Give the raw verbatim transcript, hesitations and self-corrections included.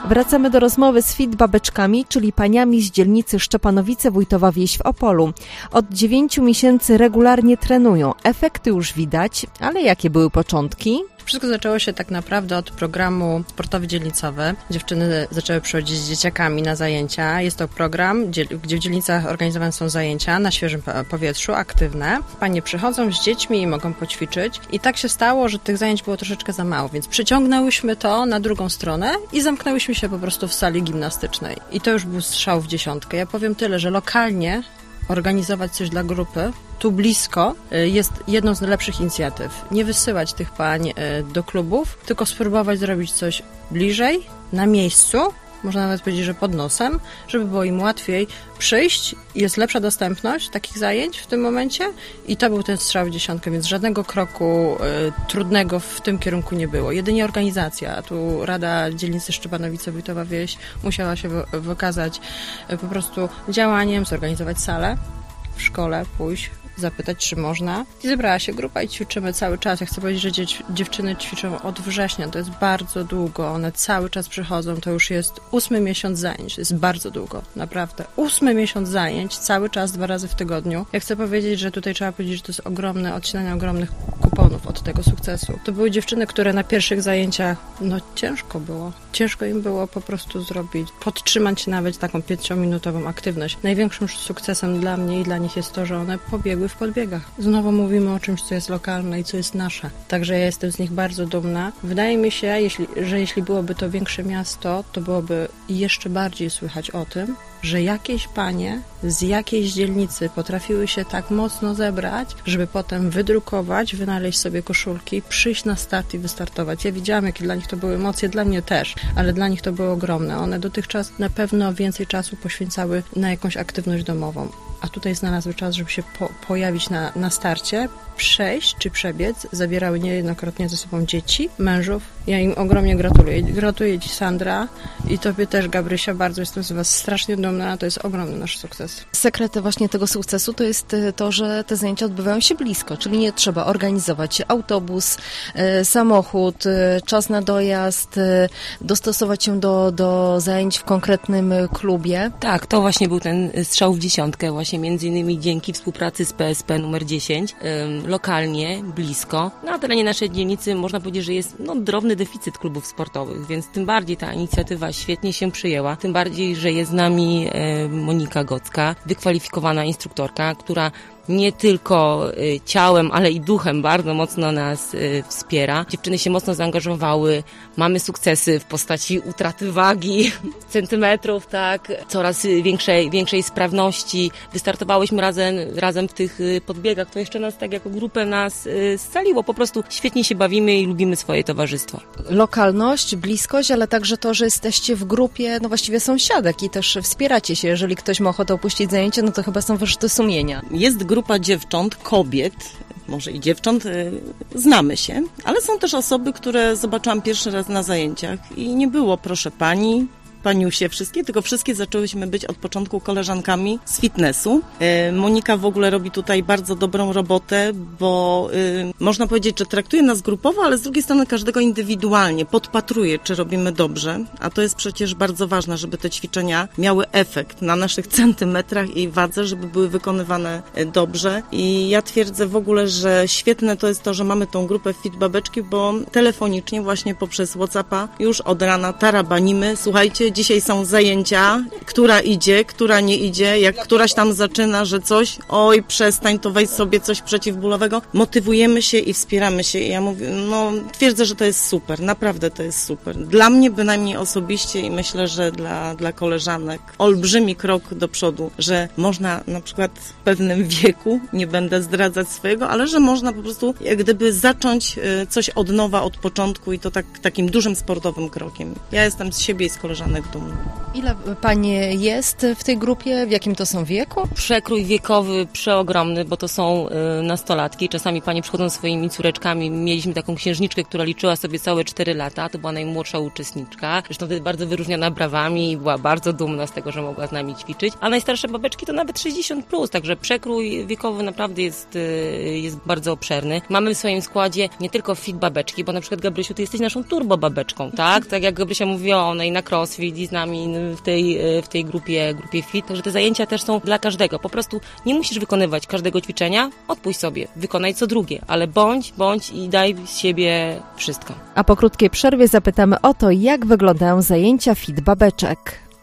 Wracamy do rozmowy z Fit Babeczkami, czyli paniami z dzielnicy Szczepanowice, Wójtowa Wieś w Opolu. Od dziewięciu miesięcy regularnie trenują. Efekty już widać, ale jakie były początki? Wszystko zaczęło się tak naprawdę od programu sportowy dzielnicowy. Dziewczyny zaczęły przychodzić z dzieciakami na zajęcia. Jest to program, gdzie w dzielnicach organizowane są zajęcia na świeżym powietrzu, aktywne. Panie przychodzą z dziećmi i mogą poćwiczyć. I tak się stało, że tych zajęć było troszeczkę za mało, więc przyciągnęłyśmy to na drugą stronę i zamknęłyśmy się po prostu w sali gimnastycznej. I to już był strzał w dziesiątkę. Ja powiem tyle, że lokalnie organizować coś dla grupy tu blisko jest jedną z najlepszych inicjatyw. Nie wysyłać tych pań do klubów, tylko spróbować zrobić coś bliżej, na miejscu, można nawet powiedzieć, że pod nosem, żeby było im łatwiej przyjść. Jest lepsza dostępność takich zajęć w tym momencie i to był ten strzał w dziesiątkę, więc żadnego kroku y, trudnego w tym kierunku nie było. Jedynie organizacja. Tu Rada Dzielnicy Szczepanowice, Wójtowa Wieś musiała się wy- wykazać y, po prostu działaniem, zorganizować salę w szkole, pójść, zapytać, czy można. I zebrała się grupa i ćwiczymy cały czas. Ja chcę powiedzieć, że dzie- dziewczyny ćwiczą od września. To jest bardzo długo. One cały czas przychodzą. To już jest ósmy miesiąc zajęć. To jest bardzo długo. Naprawdę. Ósmy miesiąc zajęć. Cały czas, dwa razy w tygodniu. Ja chcę powiedzieć, że tutaj trzeba powiedzieć, że to jest ogromne odcinanie ogromnych kuponów od tego sukcesu. To były dziewczyny, które na pierwszych zajęciach, no ciężko było. Ciężko im było po prostu zrobić, podtrzymać nawet taką pięciominutową aktywność. Największym sukcesem dla mnie i dla nich jest to, że one pobiegły w podbiegach. Znowu mówimy o czymś, co jest lokalne i co jest nasze. Także ja jestem z nich bardzo dumna. Wydaje mi się, jeśli, że jeśli byłoby to większe miasto, to byłoby jeszcze bardziej słychać o tym, że jakieś panie z jakiejś dzielnicy potrafiły się tak mocno zebrać, żeby potem wydrukować, wynaleźć sobie koszulki, przyjść na start i wystartować. Ja widziałam, jakie dla nich to były emocje, dla mnie też, ale dla nich to było ogromne. One dotychczas na pewno więcej czasu poświęcały na jakąś aktywność domową, a tutaj znalazły czas, żeby się po- pojawić na, na starcie, przejść czy przebiec. Zabierały niejednokrotnie ze sobą dzieci, mężów. Ja im ogromnie gratuluję. Gratuluję Ci, Sandra, i Tobie też, Gabrysia. Bardzo jestem z Was strasznie dumna. To jest ogromny nasz sukces. Sekret właśnie tego sukcesu to jest to, że te zajęcia odbywają się blisko, czyli nie trzeba organizować autobus, samochód, czas na dojazd, dostosować się do, do zajęć w konkretnym klubie. Tak, to właśnie był ten strzał w dziesiątkę, właśnie między innymi dzięki współpracy z P S P numer dziesięć, ym, lokalnie, blisko. Na terenie naszej dzielnicy można powiedzieć, że jest no, drobny deficyt klubów sportowych, więc tym bardziej ta inicjatywa świetnie się przyjęła, tym bardziej, że jest z nami y, Monika Gocka, wykwalifikowana instruktorka, która nie tylko y, ciałem, ale i duchem bardzo mocno nas y, wspiera. Dziewczyny się mocno zaangażowały, mamy sukcesy w postaci utraty wagi, centymetrów, tak, coraz większej, większej sprawności. Wystartowałyśmy razem, razem w tych y, podbiegach, to jeszcze nas tak jako grupę nas y, scaliło. Po prostu świetnie się bawimy i lubimy swoje towarzystwo. Lokalność, bliskość, ale także to, że jesteście w grupie, no właściwie sąsiadek i też wspieracie się. Jeżeli ktoś ma ochotę opuścić zajęcie, no to chyba są wyrzuty sumienia. Jest grupa dziewcząt, kobiet, może i dziewcząt, y, znamy się, ale są też osoby, które zobaczyłam pierwszy raz na zajęciach i nie było, proszę pani, paniusie wszystkie, tylko wszystkie zaczęłyśmy być od początku koleżankami z fitnessu. Y, Monika w ogóle robi tutaj bardzo dobrą robotę, bo y, można powiedzieć, że traktuje nas grupowo, ale z drugiej strony każdego indywidualnie, podpatruje, czy robimy dobrze, a to jest przecież bardzo ważne, żeby te ćwiczenia miały efekt na naszych centymetrach i wadze, żeby były wykonywane dobrze. I ja twierdzę w ogóle, że świetne to jest to, że mamy tą grupę Fit Babeczki, bo telefonicznie właśnie poprzez WhatsAppa już od rana tarabanimy. Słuchajcie, dzisiaj są zajęcia, która idzie, która nie idzie, jak któraś tam zaczyna, że coś, oj, przestań, to weź sobie coś przeciwbólowego. Motywujemy się i wspieramy się. I ja mówię, no twierdzę, że to jest super, naprawdę to jest super. Dla mnie bynajmniej osobiście i myślę, że dla, dla koleżanek olbrzymi krok do przodu, że można na przykład w pewnym wieku, nie będę zdradzać swojego, ale że można po prostu jak gdyby zacząć coś od nowa, od początku i to tak takim dużym sportowym krokiem. Ja jestem z siebie i z koleżanek dumna. Ile pań jest w tej grupie? W jakim to są wieku? Przekrój wiekowy przeogromny, bo to są y, nastolatki. Czasami panie przychodzą ze swoimi córeczkami. Mieliśmy taką księżniczkę, która liczyła sobie całe cztery lata. To była najmłodsza uczestniczka. Zresztą wtedy bardzo wyróżniona brawami i była bardzo dumna z tego, że mogła z nami ćwiczyć. A najstarsze babeczki to nawet sześćdziesiąt plus, także przekrój wiekowy naprawdę jest, y, jest bardzo obszerny. Mamy w swoim składzie nie tylko fit babeczki, bo na przykład Gabrysiu, ty jesteś naszą turbo babeczką, tak? Tak jak Gabrysia mówiła, ona i na crossfit i z nami w tej, w tej grupie, grupie fit, także te zajęcia też są dla każdego. Po prostu nie musisz wykonywać każdego ćwiczenia, odpuść sobie, wykonaj co drugie, ale bądź, bądź i daj z siebie wszystko. A po krótkiej przerwie zapytamy o to, jak wyglądają zajęcia fit babeczek.